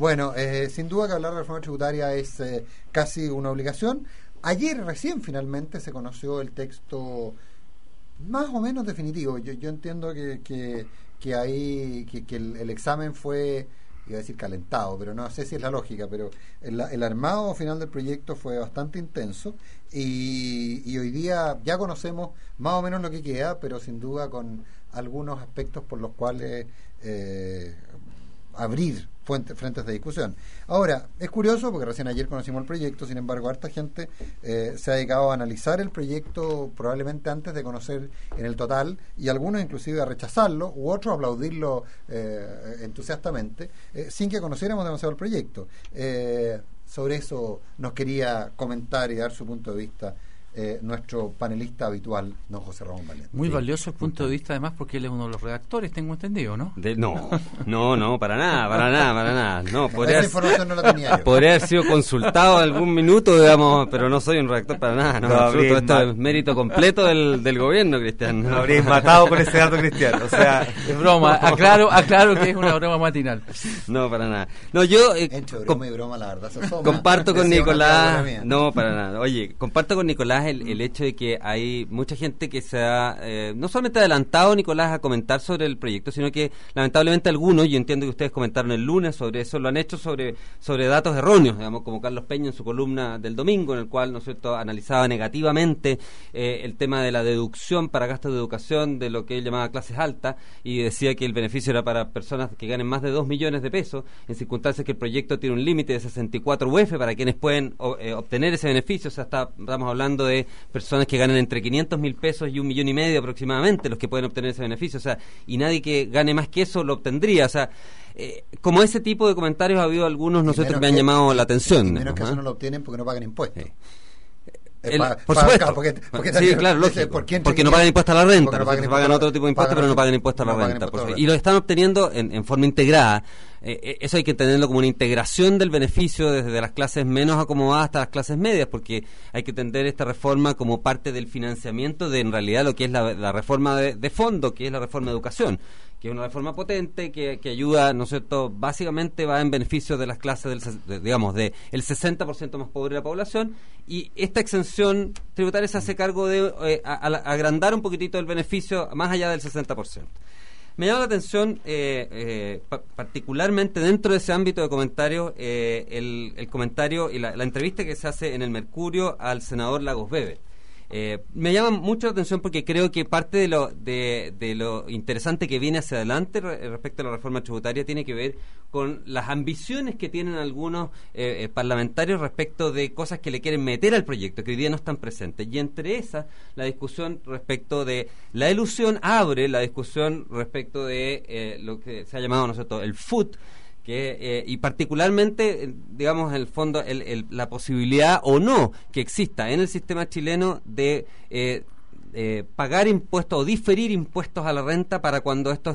Bueno, sin duda que hablar de reforma tributaria es casi una obligación. Ayer recién finalmente se conoció el texto más o menos definitivo. Yo entiendo que ahí que el examen fue, iba a decir calentado, pero no sé si es la lógica, pero el armado final del proyecto fue bastante intenso y hoy día ya conocemos más o menos lo que queda, pero sin duda con algunos aspectos por los cuales abrir frentes de discusión. Ahora, es curioso porque recién ayer conocimos el proyecto, sin embargo, harta gente se ha dedicado a analizar el proyecto probablemente antes de conocer en el total, y algunos inclusive a rechazarlo, u otros a aplaudirlo entusiastamente, sin que conociéramos demasiado el proyecto. Sobre eso nos quería comentar y dar su punto de vista nuestro panelista habitual, don José Ramón Valiente. Muy valioso el punto de vista, además, porque él es uno de los redactores, tengo entendido, ¿no? No, para nada. No, esa información no la tenía yo. Podría haber sido consultado algún minuto, digamos, pero no soy un redactor para nada. No, absoluto, esto es mérito completo del gobierno, Cristian. Lo habríais matado con ese dato, Cristian. O sea, es broma, aclaro que es una broma matinal. No, para nada. No, yo entre broma y broma, la verdad, comparto con Nicolás. No, para nada. Oye, comparto con Nicolás el hecho de que hay mucha gente que se ha no solamente adelantado, Nicolás, a comentar sobre el proyecto, sino que lamentablemente algunos, yo entiendo que ustedes comentaron el lunes sobre eso, lo han hecho sobre datos erróneos, digamos, como Carlos Peña en su columna del domingo, en el cual, ¿no es cierto?, analizaba negativamente el tema de la deducción para gastos de educación de lo que él llamaba clases altas, y decía que el beneficio era para personas que ganen más de 2 millones de pesos, en circunstancias que el proyecto tiene un límite de 64 UF para quienes pueden obtener ese beneficio. O sea, estamos hablando de personas que ganan entre 500.000 pesos y 1,5 millones aproximadamente los que pueden obtener ese beneficio, o sea, y nadie que gane más que eso lo obtendría. O sea, como ese tipo de comentarios ha habido algunos, nosotros me han llamado la atención. Y menos que eso no lo obtienen porque no pagan impuestos. Por supuesto, sí, claro, lógico, porque no pagan impuestos a la renta, no pagan otro tipo de impuestos, pero no pagan impuestos a la renta, y lo están obteniendo en forma integrada. Eso hay que entenderlo como una integración del beneficio desde las clases menos acomodadas hasta las clases medias, porque hay que entender esta reforma como parte del financiamiento de, en realidad, lo que es la reforma de fondo, que es la reforma de educación, que es una reforma potente que ayuda, ¿no es cierto?, básicamente va en beneficio de las clases digamos, de el 60% más pobre de la población, y esta exención tributaria se hace cargo de agrandar un poquitito el beneficio más allá del 60%. Me llama la atención, particularmente dentro de ese ámbito de comentarios, el comentario y la entrevista que se hace en el Mercurio al senador Lagos Weber. Me llama mucho la atención porque creo que parte de lo interesante que viene hacia adelante respecto a la reforma tributaria tiene que ver con las ambiciones que tienen algunos parlamentarios respecto de cosas que le quieren meter al proyecto, que hoy día no están presentes. Y entre esas, la discusión respecto de la elusión abre la discusión respecto de lo que se ha llamado, ¿no es cierto?, el FUT, y particularmente, digamos, en el fondo, la posibilidad o no que exista en el sistema chileno de pagar impuestos o diferir impuestos a la renta para cuando estos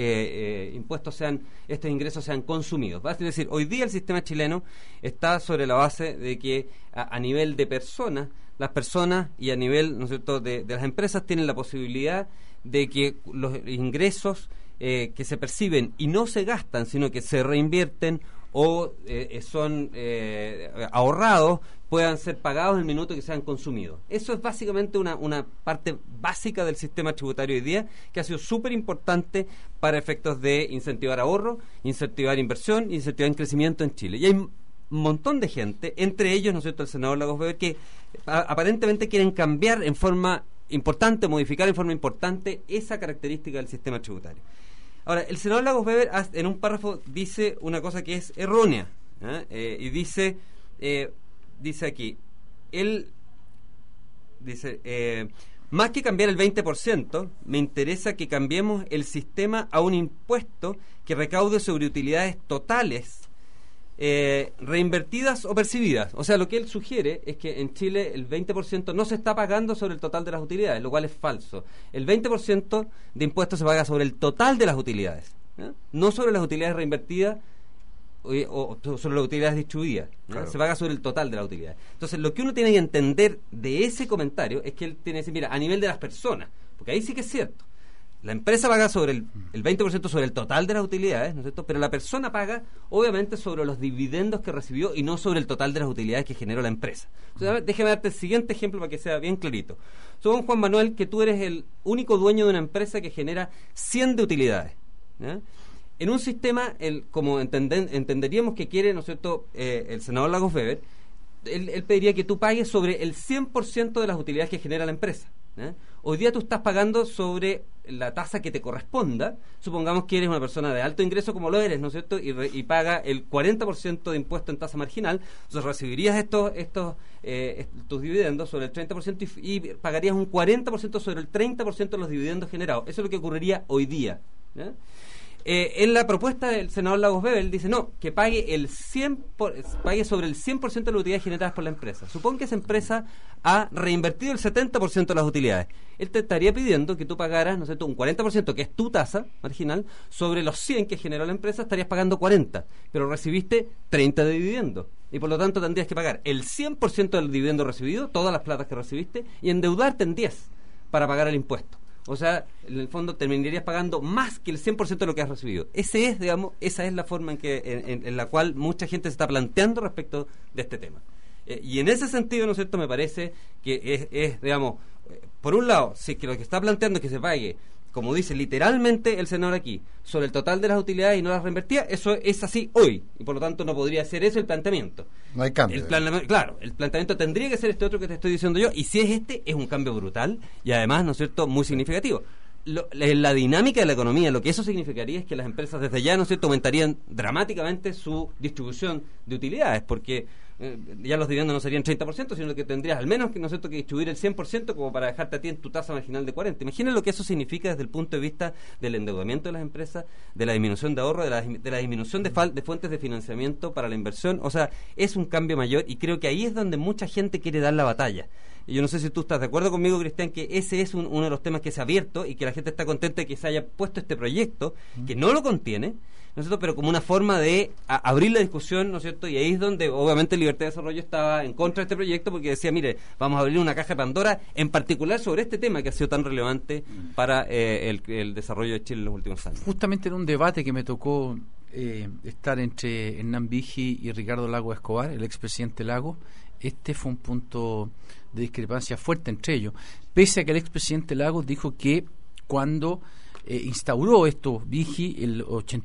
estos ingresos sean consumidos. Es decir, hoy día el sistema chileno está sobre la base de que a nivel de personas, las personas y a nivel, ¿no es cierto?, de las empresas tienen la posibilidad de que los ingresos que se perciben y no se gastan, sino que se reinvierten o son ahorrados, puedan ser pagados en el minuto que sean consumidos. Eso es básicamente una parte básica del sistema tributario hoy día, que ha sido súper importante para efectos de incentivar ahorro, incentivar inversión, incentivar crecimiento en Chile. Y hay un montón de gente, entre ellos, ¿no es cierto?, el senador Lagos Weber, que aparentemente quieren cambiar en forma importante, modificar en forma importante esa característica del sistema tributario. Ahora, el senador Lagos Weber en un párrafo dice una cosa que es errónea, y dice aquí, él dice, más que cambiar el 20%, me interesa que cambiemos el sistema a un impuesto que recaude sobre utilidades totales, reinvertidas o percibidas. O sea, lo que él sugiere es que en Chile el 20% no se está pagando sobre el total de las utilidades, lo cual es falso. El 20% de impuestos se paga sobre el total de las utilidades, no sobre las utilidades reinvertidas o sobre las utilidades distribuidas, claro. Se paga sobre el total de las utilidades. Entonces, lo que uno tiene que entender de ese comentario es que él tiene que decir, mira, a nivel de las personas, porque ahí sí que es cierto, la empresa paga sobre el 20% sobre el total de las utilidades, ¿no es cierto? Pero la persona paga, obviamente, sobre los dividendos que recibió y no sobre el total de las utilidades que generó la empresa. O sea, déjame darte el siguiente ejemplo para que sea bien clarito. Supón, Juan Manuel, que tú eres el único dueño de una empresa que genera 100 de utilidades, ¿ya? En un sistema, como entenderíamos que quiere, ¿no es cierto?, el senador Lagos Weber, él pediría que tú pagues sobre el 100% de las utilidades que genera la empresa, ¿eh? Hoy día tú estás pagando sobre la tasa que te corresponda. Supongamos que eres una persona de alto ingreso como lo eres, ¿no es cierto?, y paga el 40% de impuesto en tasa marginal. Entonces recibirías tus dividendos sobre el 30% y pagarías un 40% sobre el 30% de los dividendos generados. Eso es lo que ocurriría hoy día, ¿eh? En la propuesta del senador Lagos Weber, él dice, no, que pague pague sobre el 100% de las utilidades generadas por la empresa. Supón que esa empresa ha reinvertido el 70% de las utilidades. Él te estaría pidiendo que tú pagaras, ¿no es cierto?, un 40%, que es tu tasa marginal, sobre los 100 que generó la empresa, estarías pagando 40, pero recibiste 30 de dividendo. Y por lo tanto tendrías que pagar el 100% del dividendo recibido, todas las platas que recibiste, y endeudarte en 10 para pagar el impuesto. O sea, en el fondo terminarías pagando más que el 100% de lo que has recibido. Esa es la forma en la cual mucha gente se está planteando respecto de este tema. Y en ese sentido, ¿no es cierto?, me parece que es por un lado, si que lo que está planteando es que se pague, como dice literalmente el senador aquí, sobre el total de las utilidades y no las reinvertidas, eso es así hoy, y por lo tanto no podría ser eso el planteamiento. No hay cambio. Claro, el planteamiento tendría que ser este otro que te estoy diciendo yo, y si es es un cambio brutal, y además, ¿no es cierto?, muy significativo. La dinámica de la economía, lo que eso significaría es que las empresas desde ya, ¿no es cierto?, aumentarían dramáticamente su distribución de utilidades, porque ya los dividendos no serían 30%, sino que tendrías al menos, ¿no es cierto?, que distribuir el 100% como para dejarte a ti en tu tasa marginal de 40%. Imaginen lo que eso significa desde el punto de vista del endeudamiento de las empresas, de la disminución de ahorro, de la disminución de fuentes de financiamiento para la inversión. O sea, es un cambio mayor, y creo que ahí es donde mucha gente quiere dar la batalla. Y yo no sé si tú estás de acuerdo conmigo, Cristian, que ese es uno de los temas que se ha abierto y que la gente está contenta de que se haya puesto este proyecto, que no lo contiene, ¿no es cierto?, pero como una forma de abrir la discusión, ¿no es cierto?, y ahí es donde obviamente Libertad de Desarrollo estaba en contra de este proyecto, porque decía, mire, vamos a abrir una caja de Pandora, en particular sobre este tema que ha sido tan relevante para el desarrollo de Chile en los últimos años. Justamente en un debate que me tocó estar entre Hernán Vigi y Ricardo Lagos Escobar, el expresidente Lagos, este fue un punto de discrepancia fuerte entre ellos, pese a que el expresidente Lagos dijo que cuando instauró esto Vigi el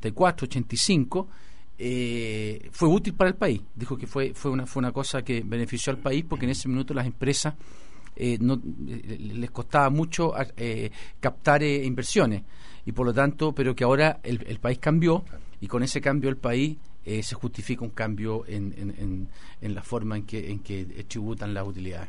84-85 fue útil para el país. Dijo que fue una cosa que benefició al país, porque en ese minuto las empresas les costaba mucho captar inversiones, y por lo tanto, pero que ahora el país cambió, y con ese cambio el país se justifica un cambio en la forma en que tributan las utilidades.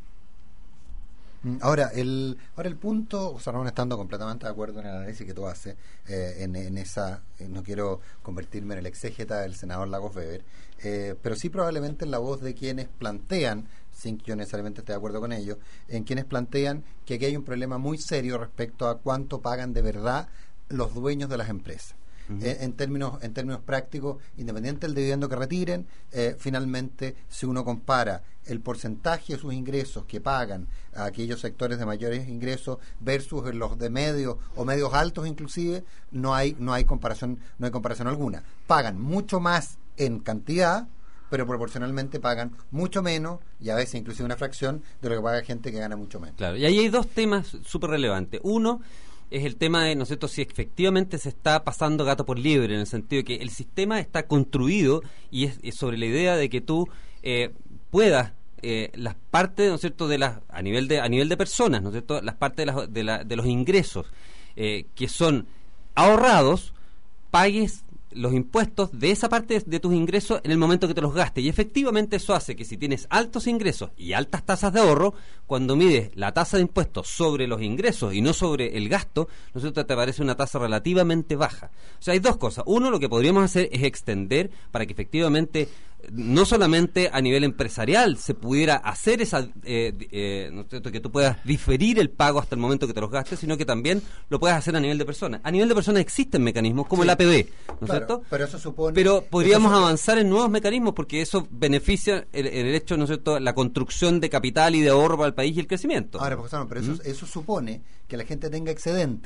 Ahora el punto, o sea, no estando completamente de acuerdo en el análisis que tú haces, no quiero convertirme en el exégeta del senador Lagos Weber, pero sí probablemente en la voz de quienes plantean, sin que yo necesariamente esté de acuerdo con ellos, en quienes plantean que aquí hay un problema muy serio respecto a cuánto pagan de verdad los dueños de las empresas. En términos prácticos, independiente del dividendo que retiren, finalmente, si uno compara el porcentaje de sus ingresos que pagan a aquellos sectores de mayores ingresos versus los de medios o medios altos, inclusive, no hay comparación alguna. Pagan mucho más en cantidad, pero proporcionalmente pagan mucho menos, y a veces inclusive una fracción de lo que paga gente que gana mucho menos. Claro, y ahí hay dos temas súper relevantes. Uno es el tema de, ¿no es cierto?, si efectivamente se está pasando gato por liebre, en el sentido de que el sistema está construido y es sobre la idea de que tú puedas las partes, ¿no es cierto?, a nivel de personas, ¿no es cierto?, las partes de los ingresos que son ahorrados, pagues los impuestos de esa parte de tus ingresos en el momento que te los gastes. Y efectivamente eso hace que si tienes altos ingresos y altas tasas de ahorro, cuando mides la tasa de impuestos sobre los ingresos y no sobre el gasto, ¿no es cierto?, te parece una tasa relativamente baja. O sea, hay dos cosas. Uno, lo que podríamos hacer es extender para que efectivamente no solamente a nivel empresarial se pudiera hacer ¿no es cierto?, que tú puedas diferir el pago hasta el momento que te los gastes, sino que también lo puedas hacer a nivel de personas. A nivel de personas existen mecanismos como el APB, ¿no es cierto? Pero eso supone... Pero podríamos avanzar en nuevos mecanismos, porque eso beneficia el hecho, ¿no es cierto?, la construcción de capital y de ahorro para el país y el crecimiento. Ahora, pero eso supone que la gente tenga excedentes.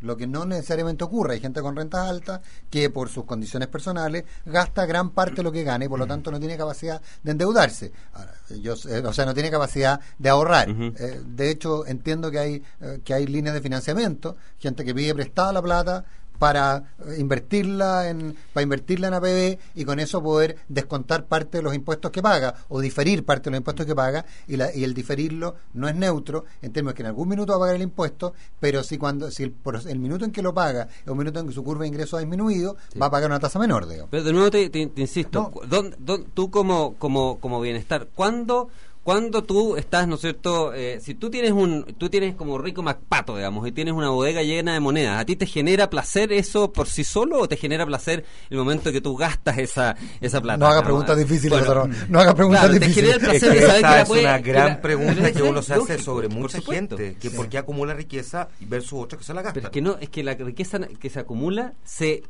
lo que no necesariamente ocurre. Hay gente con rentas altas que por sus condiciones personales gasta gran parte de lo que gana y por lo tanto no tiene capacidad de endeudarse. Ahora, o sea, no tiene capacidad de ahorrar. De hecho, entiendo que hay líneas de financiamiento, gente que pide prestada la plata para invertirla en APB y con eso poder descontar parte de los impuestos que paga o diferir parte de los impuestos que paga, y el diferirlo no es neutro en términos que en algún minuto va a pagar el impuesto, pero si el minuto en que lo paga es un minuto en que su curva de ingresos ha disminuido, va a pagar una tasa menor, digamos. Pero de nuevo te insisto, tú como bienestar, cuando tú estás, ¿no es cierto? Si tú tienes como Rico MacPato, digamos, y tienes una bodega llena de monedas, ¿a ti te genera placer eso por sí solo o te genera placer el momento que tú gastas esa plata? No haga preguntas difíciles, no haga preguntas difíciles. Te genera el placer de saber que es una gran pregunta que uno se hace sobre mucha gente, que por qué acumula riqueza versus otros que se la gastan. Pero es que la riqueza que se acumula se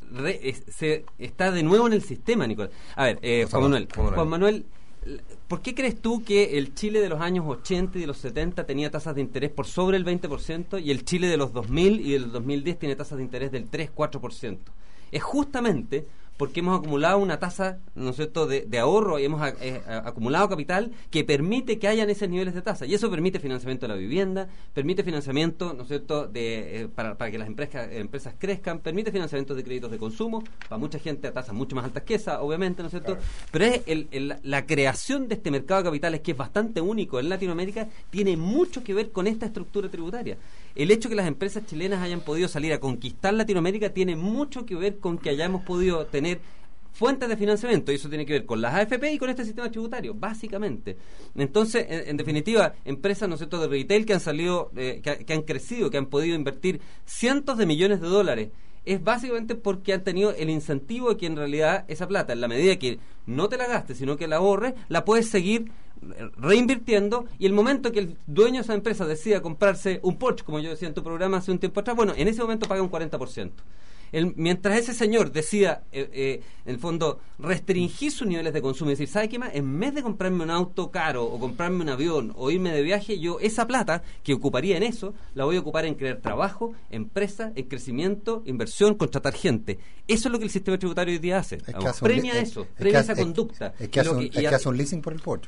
está de nuevo en el sistema, Nicolás. A ver, Juan Manuel, ¿por qué crees tú que el Chile de los años 80 y de los 70 tenía tasas de interés por sobre el 20% y el Chile de los 2000 y del 2010 tiene tasas de interés del 3-4%? Es justamente porque hemos acumulado una tasa, ¿no es cierto?, de ahorro, y hemos acumulado capital que permite que hayan esos niveles de tasa, y eso permite financiamiento de la vivienda, permite financiamiento, ¿no es cierto?, para que las empresas crezcan, permite financiamiento de créditos de consumo, para mucha gente a tasas mucho más altas que esa, obviamente, ¿no es cierto? Claro. Pero es la creación de este mercado de capitales, que es bastante único en Latinoamérica, tiene mucho que ver con esta estructura tributaria. El hecho que las empresas chilenas hayan podido salir a conquistar Latinoamérica tiene mucho que ver con que hayamos podido tener fuentes de financiamiento, y eso tiene que ver con las AFP y con este sistema tributario, básicamente. Entonces, en definitiva, empresas, ¿no es cierto?, de retail que han salido, que han crecido, que han podido invertir cientos de millones de dólares, es básicamente porque han tenido el incentivo de que en realidad esa plata, en la medida que no te la gastes, sino que la ahorres, la puedes seguir reinvirtiendo, y el momento que el dueño de esa empresa decida comprarse un Porsche, como yo decía en tu programa hace un tiempo atrás, bueno, en ese momento paga un 40%. Mientras ese señor decida, en el fondo, restringir sus niveles de consumo y decir, ¿sabe qué más? En vez de comprarme un auto caro o comprarme un avión o irme de viaje, yo esa plata que ocuparía en eso, la voy a ocupar en crear trabajo, empresa, en crecimiento, inversión, contratar gente. Eso es lo que el sistema tributario hoy día hace. Premia eso, premia esa conducta. Es que hace un leasing por el Porsche.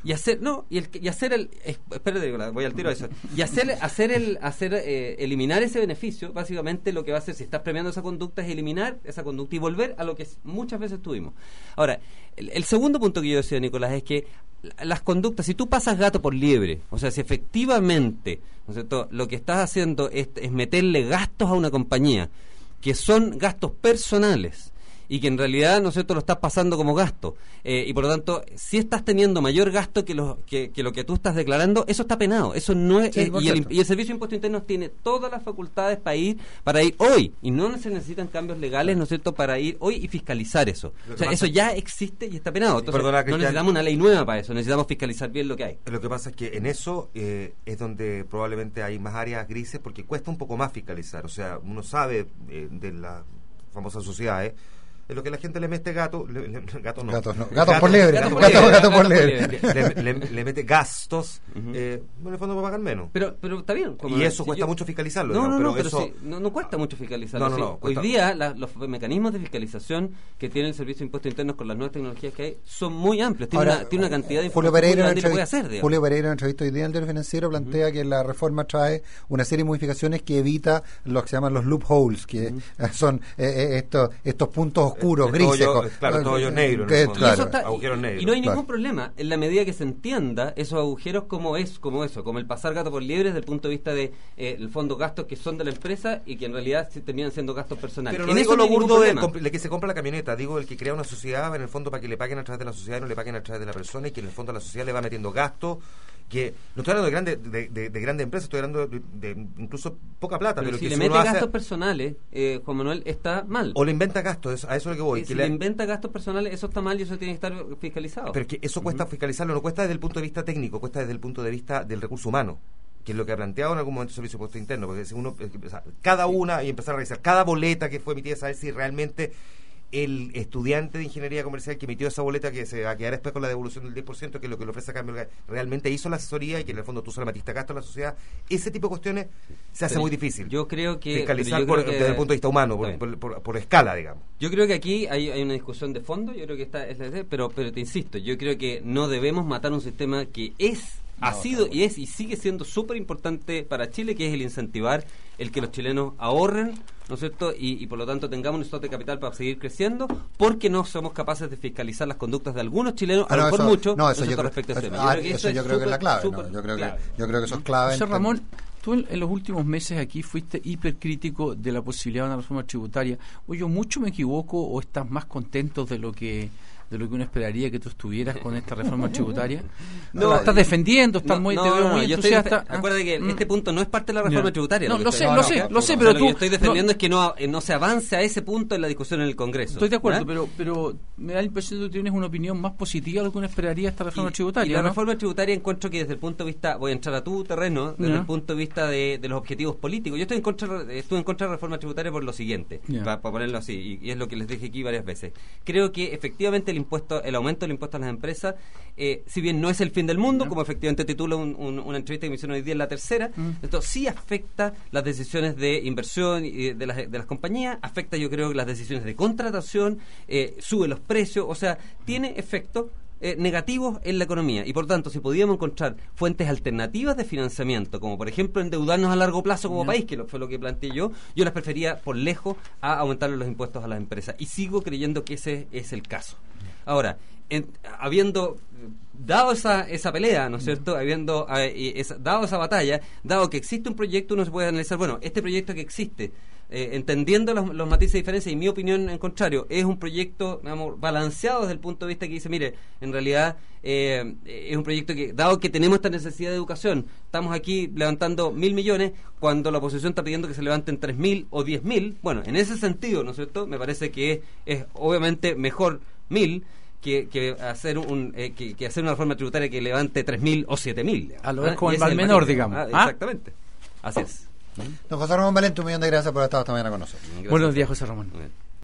Espérate, voy al tiro a eso. Y eliminar ese beneficio, básicamente lo que va a hacer, si estás premiando esa conducta, es eliminar esa conducta y volver a lo que muchas veces tuvimos. Ahora, el segundo punto que yo decía, Nicolás, es que las conductas, si tú pasas gato por liebre, o sea, si efectivamente, ¿no es cierto?, lo que estás haciendo es meterle gastos a una compañía que son gastos personales y que en realidad, ¿no es cierto?, lo estás pasando como gasto, y por lo tanto, si estás teniendo mayor gasto que lo que tú estás declarando, eso está penado. Eso no es, y el Servicio de Impuestos Internos tiene todas las facultades para ir hoy, y no se necesitan cambios legales, ¿no es cierto?, para ir hoy y fiscalizar eso. O sea, eso ya existe y está penado. Entonces, no necesitamos una ley nueva para eso, necesitamos fiscalizar bien lo que hay. Lo que pasa es que en eso es donde probablemente hay más áreas grises, porque cuesta un poco más fiscalizar. O sea, uno sabe de las famosas sociedades, es lo que la gente le mete gato por liebre. Le mete gastos, en el fondo va a pagar menos. Pero está bien. Y eso cuesta mucho fiscalizarlo. No cuesta mucho fiscalizarlo. Hoy día los mecanismos de fiscalización que tiene el Servicio de Impuestos Internos con las nuevas tecnologías que hay son muy amplios. Tiene una cantidad de información grande que puede hacer. Julio Pereira, en entrevista hoy día en el Diario Financiero, plantea que la reforma trae una serie de modificaciones que evita lo que se llaman los loopholes, que son estos puntos oscuros, grises. Todo negro. Agujeros negros. Y no hay ningún problema en la medida que se entienda esos agujeros como el pasar gato por liebre desde el punto de vista de el fondo gastos que son de la empresa y que en realidad terminan siendo gastos personales. Pero no digo lo burdo del que se compra la camioneta, digo el que crea una sociedad en el fondo para que le paguen a través de la sociedad y no le paguen a través de la persona, y que en el fondo la sociedad le va metiendo gastos. Que no estoy hablando de grandes empresas, estoy hablando de incluso poca plata, pero si que le mete gastos personales, Juan Manuel, está mal. O le inventa gastos, a eso es lo que voy. Si le inventa gastos personales, eso está mal y eso tiene que estar fiscalizado. Pero es que eso cuesta fiscalizarlo, no cuesta desde el punto de vista técnico, cuesta desde el punto de vista del recurso humano, que es lo que ha planteado en algún momento el Servicio de Impuestos Internos, porque si uno cada una y empezar a revisar cada boleta que fue emitida, saber si realmente el estudiante de ingeniería comercial que emitió esa boleta que se va a quedar después con la devolución del 10%, que es lo que le ofrece a cambio, realmente hizo la asesoría y que en el fondo tú solo metiste gasto a la sociedad. Ese tipo de cuestiones se hace muy difícil. Yo creo que... fiscalizar desde el punto de vista humano, por escala, digamos. Yo creo que aquí hay una discusión de fondo, yo creo que pero te insisto, yo creo que no debemos matar un sistema que ha sido y sigue siendo súper importante para Chile, que es el incentivar el que los chilenos ahorren, ¿no es cierto? Y por lo tanto tengamos un stock de capital para seguir creciendo, porque no somos capaces de fiscalizar las conductas de algunos chilenos, a lo mejor mucho, respecto a ese tema. Yo creo que es la clave. Yo creo que eso es clave. José Ramón, tú en los últimos meses aquí fuiste hipercrítico de la posibilidad de una reforma tributaria. Oye, ¿mucho me equivoco o estás más contento de lo que uno esperaría que tú estuvieras con esta reforma tributaria? No, estás defendiendo, estás muy entusiasta. Acuérdate que este punto no es parte de la reforma tributaria. Lo sé, pero lo que estoy defendiendo es que no se avance a ese punto en la discusión en el Congreso. Estoy de acuerdo, pero me da la impresión de que tienes una opinión más positiva de lo que uno esperaría esta reforma tributaria. Y la reforma tributaria encuentro que desde el punto de vista, voy a entrar a tu terreno, desde el punto de vista de los objetivos políticos. Yo estuve en contra de la reforma tributaria por lo siguiente, para ponerlo así, y es lo que les dije aquí varias veces. Creo que efectivamente el aumento del impuesto a las empresas, si bien no es el fin del mundo, como efectivamente titula una entrevista que me hicieron hoy día en La Tercera, esto sí afecta las decisiones de inversión de las compañías, afecta yo creo las decisiones de contratación, sube los precios, o sea, tiene efectos negativos en la economía, y por tanto si podíamos encontrar fuentes alternativas de financiamiento, como por ejemplo endeudarnos a largo plazo como país, que fue lo que planteé yo las prefería por lejos a aumentarle los impuestos a las empresas, y sigo creyendo que ese es el caso. Ahora, habiendo dado esa pelea, ¿no es cierto?, habiendo dado esa batalla, dado que existe un proyecto, uno se puede analizar, bueno, este proyecto que existe, entendiendo los matices de diferencia, y mi opinión en contrario, es un proyecto, digamos, balanceado desde el punto de vista que dice, mire, en realidad es un proyecto que, dado que tenemos esta necesidad de educación, estamos aquí levantando 1.000 millones, cuando la oposición está pidiendo que se levanten 3.000 o 10.000, bueno, en ese sentido, ¿no es cierto?, me parece que es obviamente mejor 1.000 que hacer una reforma tributaria que levante 3.000 o 7.000. A lo mejor como el mal menor, digamos. Exactamente. Así es. Don José Ramón Valente, un millón de gracias por haber estado esta mañana con nosotros. Buenos días, José Ramón.